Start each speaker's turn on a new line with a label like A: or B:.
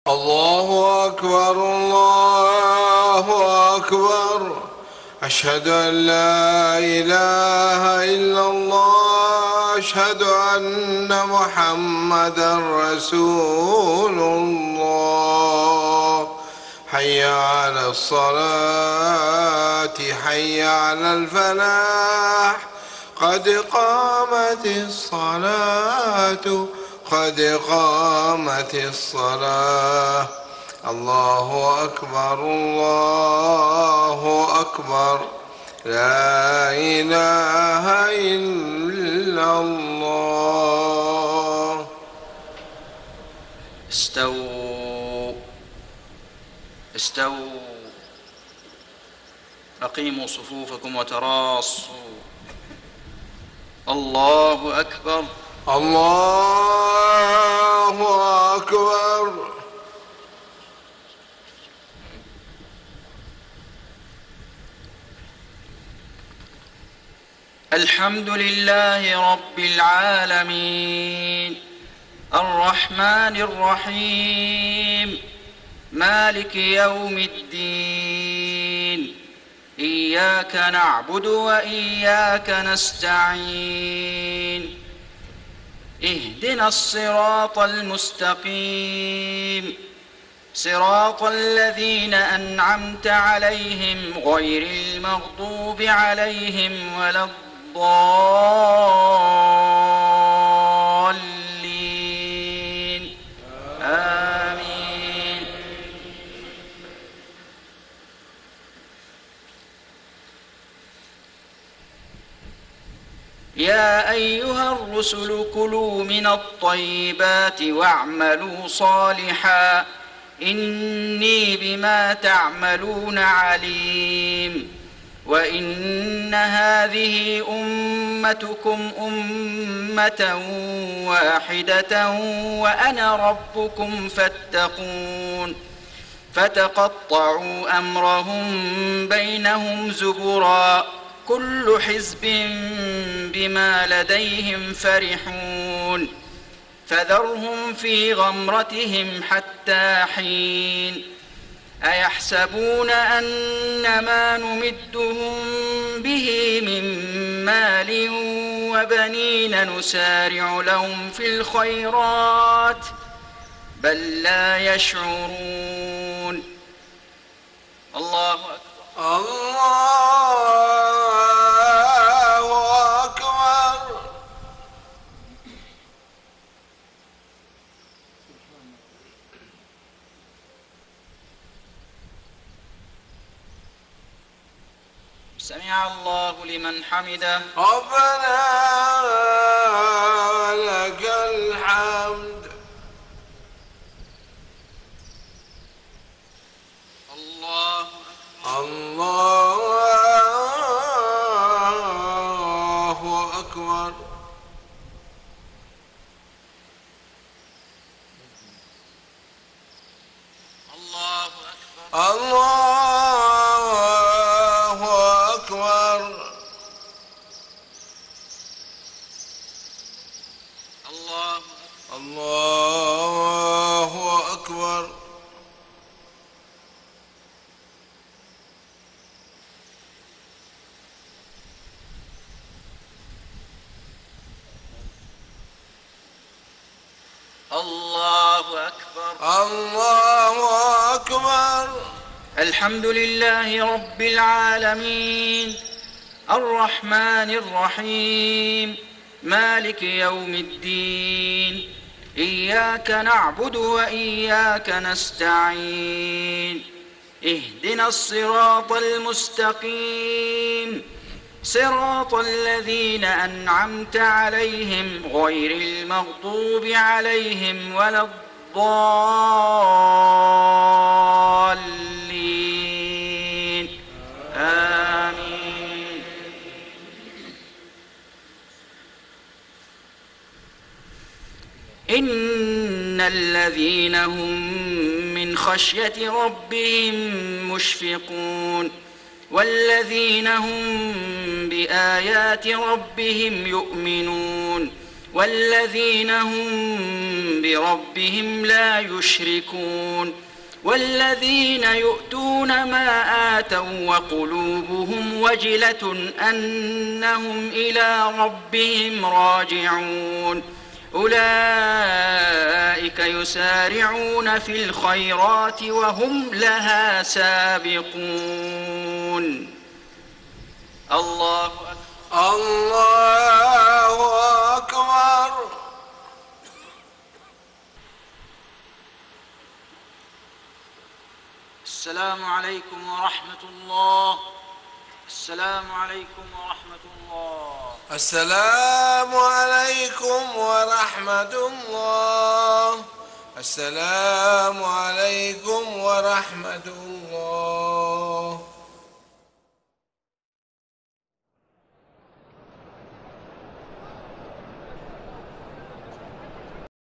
A: الله أكبر الله أكبر. أشهد أن لا إله إلا الله. أشهد أن محمدا رسول الله. حي على الصلاة حي على الفلاح. قد قامت الصلاة قد قامت الصلاة. الله أكبر الله أكبر. لا إله إلا الله.
B: استووا استووا. أقيموا صفوفكم وتراصوا. الله أكبر
A: الله أكبر.
B: الحمد لله رب العالمين الرحمن الرحيم مالك يوم الدين. إياك نعبد وإياك نستعين. اهدنا الصراط المستقيم صراط الذين أنعمت عليهم غير المغضوب عليهم ولا الضالين. آمين. يا أيها الرسل كلوا من الطيبات واعملوا صالحا إني بما تعملون عليم. وإن هذه أمتكم أمة واحدة وأنا ربكم فاتقون. فتقطعوا أمرهم بينهم زبرا كل حزب بما لديهم فرحون. فذرهم في غمرتهم حتى حين. أيحسبون أن ما نمدهم به من مال وبنين نسارع لهم في الخيرات بل لا يشعرون. الله أكبر
A: الله أكبر.
B: سمع الله لمن حمده.
A: ربنا لك الحمد.
B: الله
A: الله أكبر.
B: الله أكبر.
A: الله أكبر.
B: الله
A: الله أكبر.
B: الله أكبر.
A: الله أكبر.
B: الحمد لله رب العالمين الرحمن الرحيم مالك يوم الدين. إياك نعبد وإياك نستعين. اهدنا الصراط المستقيم صراط الذين أنعمت عليهم غير المغضوب عليهم ولا الضالين. آمين. إن الذين هم من خشية ربهم مشفقون والذين هم بآيات ربهم يؤمنون والذين هم بربهم لا يشركون والذين يؤتون ما آتوا وقلوبهم وجلة أنهم إلى ربهم راجعون أولئك يسارعون في الخيرات وهم لها سابقون. الله أكبر.
A: الله أكبر.
B: السلام عليكم ورحمة الله. السلام عليكم ورحمة الله.
A: السلام عليكم ورحمة الله. السلام عليكم ورحمة الله.